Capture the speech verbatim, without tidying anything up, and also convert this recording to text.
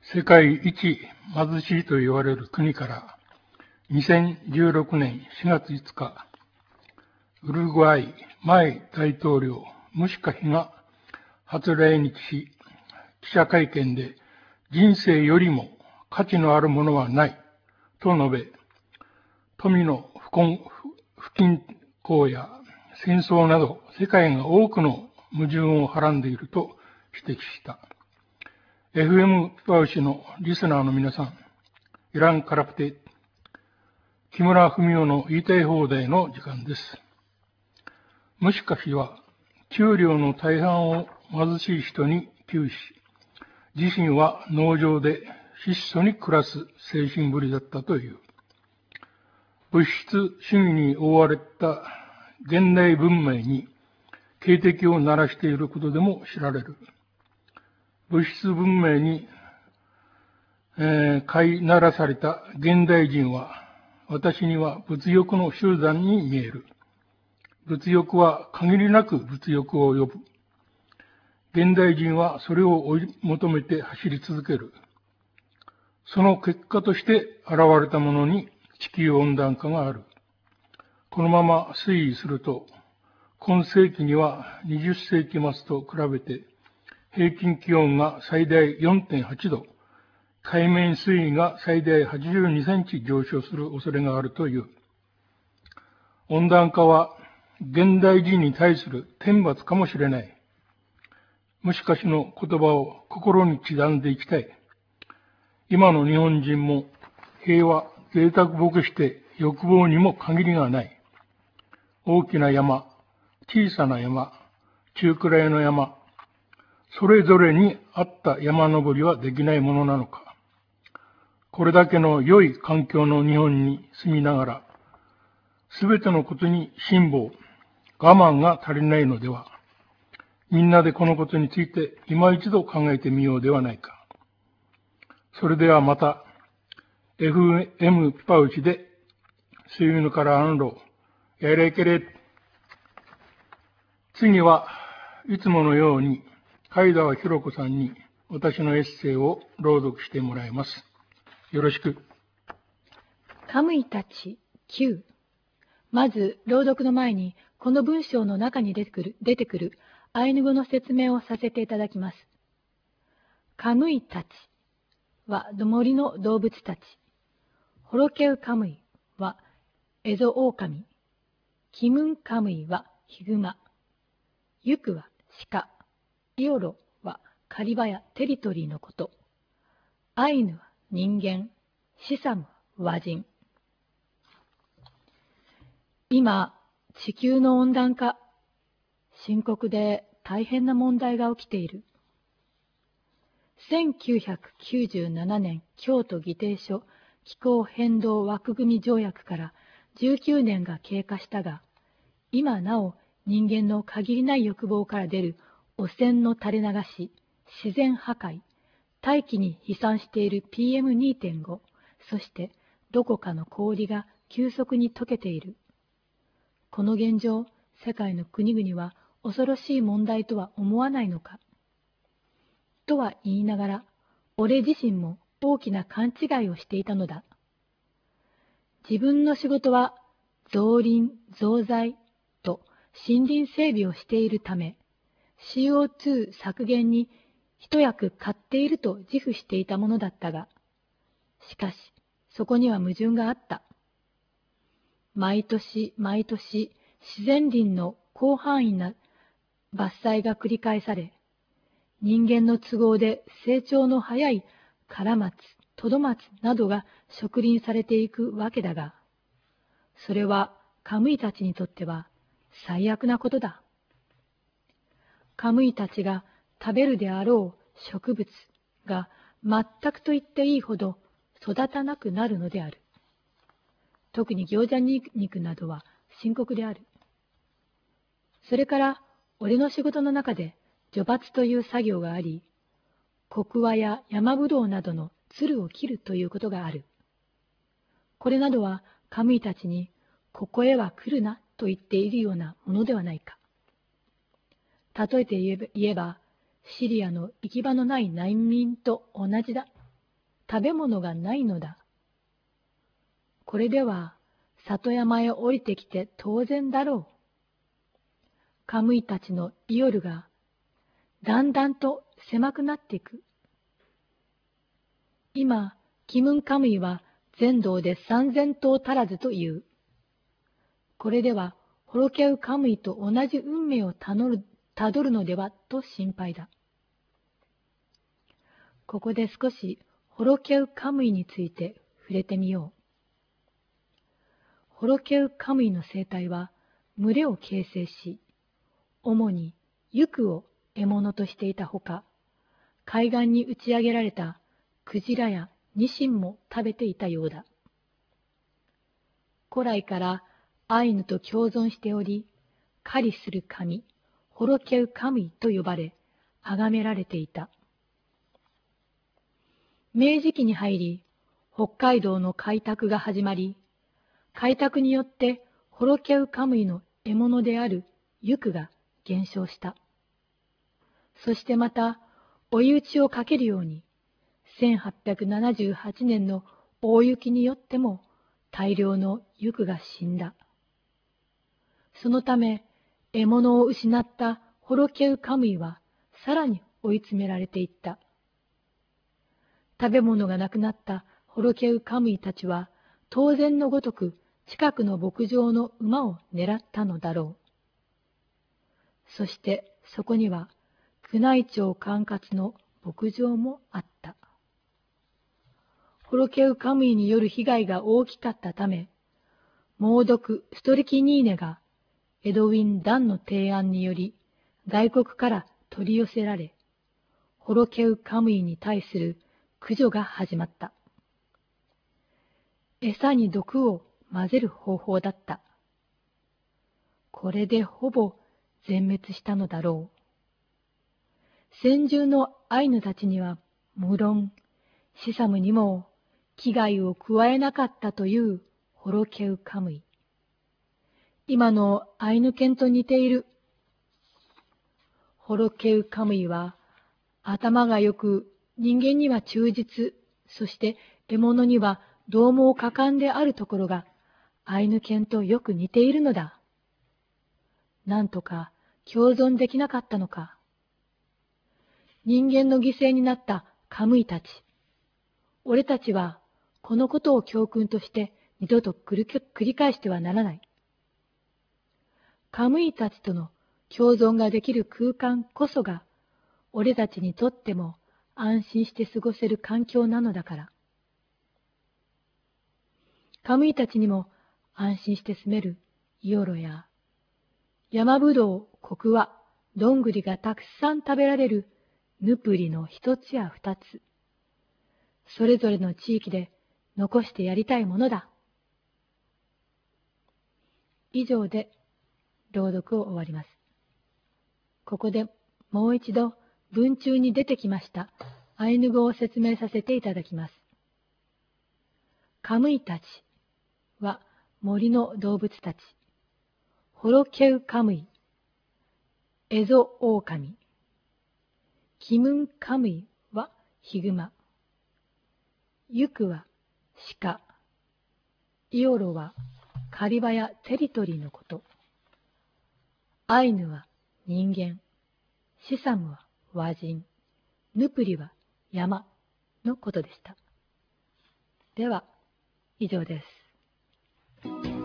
世界一貧しいと言われる国からにせんじゅうろくねんしがついつか、ウルグアイ前大統領ムシカヒが初来日し、記者会見で人生よりも価値のあるものはないと述べ、富の不均不均衡や戦争など世界が多くの矛盾をはらんでいると指摘した。エフエム パウシのリスナーの皆さん、イランカラプテ、木村文夫の言いたい放題の時間です。ムシカヒは給料の大半を貧しい人に給付し、自身は農場で質素に暮らす精神ぶりだったという。物質主義に覆われた現代文明に警笛を鳴らしていることでも知られる。物質文明に、えー、飼いならされた現代人は、私には物欲の集団に見える。物欲は限りなく物欲を呼ぶ。現代人はそれを追い求めて走り続ける。その結果として現れたものに地球温暖化がある。このまま推移すると、今世紀にはにじゅっせいき末と比べて平均気温が最大 よんてんはちど、海面水位が最大はちじゅうにセンチ上昇する恐れがあるという。温暖化は現代人に対する天罰かもしれない。ムシカシの言葉を心に刻んでいきたい。今の日本人も平和、贅沢ぼけして欲望にも限りがない。大きな山、小さな山、中くらいの山、それぞれに合った山登りはできないものなのか。これだけの良い環境の日本に住みながら、すべてのことに辛抱、我慢が足りないのでは。みんなでこのことについて今一度考えてみようではないか。それではまた、エフエム パウチで、水曜からアンロー、やれけれ。次はいつものように、海田博子さんに私のエッセイを朗読してもらいます。よろしく。 カムイたちきゅう。まず、朗読の前に、この文章の中に出てくる、出てくるアイヌ語の説明をさせていただきます。カムイたちは森の動物たち。ホロケウカムイはエゾオオカミ。キムンカムイはヒグマ。ユクは鹿。イオロは狩り場やテリトリーのこと。アイヌは人間。シサムは和人。今、地球の温暖化、深刻で大変な問題が起きている。せんきゅうひゃくきゅうじゅうななねん京都議定書気候変動枠組条約からじゅうきゅうねんが経過したが、今なお人間の限りない欲望から出る汚染の垂れ流し、自然破壊、大気に飛散している ピーエムにてんご、そしてどこかの氷が急速に溶けている。この現状、世界の国々は恐ろしい問題とは思わないのか。とは言いながら、俺自身も大きな勘違いをしていたのだ。自分の仕事は造林、造材と森林整備をしているため、シーオーツー 削減に一役買っていると自負していたものだったが、しかし、そこには矛盾があった。毎年毎年自然林の広範囲な伐採が繰り返され、人間の都合で成長の早いカラマツ、トドマツなどが植林されていくわけだが、それはカムイたちにとっては最悪なことだ。カムイたちが食べるであろう植物が全くと言っていいほど育たなくなるのである。特に餃子肉などは深刻である。それから、俺の仕事の中で除伐という作業があり、コクワや山ぶどうなどのつるを切るということがある。これなどはカムイたちに、ここへは来るなと言っているようなものではないか。例えて言えば、シリアの行き場のない難民と同じだ。 食べ物がないのだ。これでは里山へ降りてきて当然だろう。カムイたちのイオルがだんだんと狭くなっていく。今、キムンカムイは全道で三千頭足らずという。これではホロケウカムイと同じ運命をたどる、たどるのではと心配だ。ここで少しホロケウカムイについて触れてみよう。ホロケウカムイの生態は群れを形成し、主にユクを獲物としていたほか、海岸に打ち上げられたクジラやニシンも食べていたようだ。古来からアイヌと共存しており、狩りする神、ホロケウカムイと呼ばれ、崇められていた。明治期に入り、北海道の開拓が始まり、開拓によってホロケウカムイの獲物であるユクが減少した。そしてまた、追い打ちをかけるように、せんはっぴゃくななじゅうはちねんの大雪によっても大量のユクが死んだ。そのため、獲物を失ったホロケウカムイはさらに追い詰められていった。食べ物がなくなったホロケウカムイたちは、当然のごとく近くの牧場の馬を狙ったのだろう。そしてそこには宮内庁管轄の牧場もあった。ホロケウカムイによる被害が大きかったため、猛毒ストリキニーネがエドウィン・ダンの提案により外国から取り寄せられ、ホロケウカムイに対する駆除が始まった。餌に毒を混ぜる方法だった。これでほぼ全滅したのだろう。先住のアイヌたちには無論、シサムにも危害を加えなかったというホロケウカムイ。今のアイヌ犬と似ている。ホロケウカムイは頭がよく人間には忠実、そして獲物には獰猛果敢であるところがアイヌ犬とよく似ているのだ。なんとか共存できなかったのか。人間の犠牲になったカムイたち。俺たちはこのことを教訓として二度と繰り返してはならない。カムイたちとの共存ができる空間こそが俺たちにとっても安心して過ごせる環境なのだから。カムイたちにも安心して住めるイオロや山ぶどう、コクワ、どんぐりがたくさん食べられるヌプリの一つや二つ、それぞれの地域で残してやりたいものだ。以上で朗読を終わります。ここでもう一度文中に出てきましたアイヌ語を説明させていただきます。カムイたちは森の動物たち。ホロケウカムイ、エゾオオカミ。キムンカムイはヒグマ。ユクは鹿。イオロはカリバやテリトリーのこと。アイヌは人間。シサムは和人。ヌプリは山のことでした。では、以上です。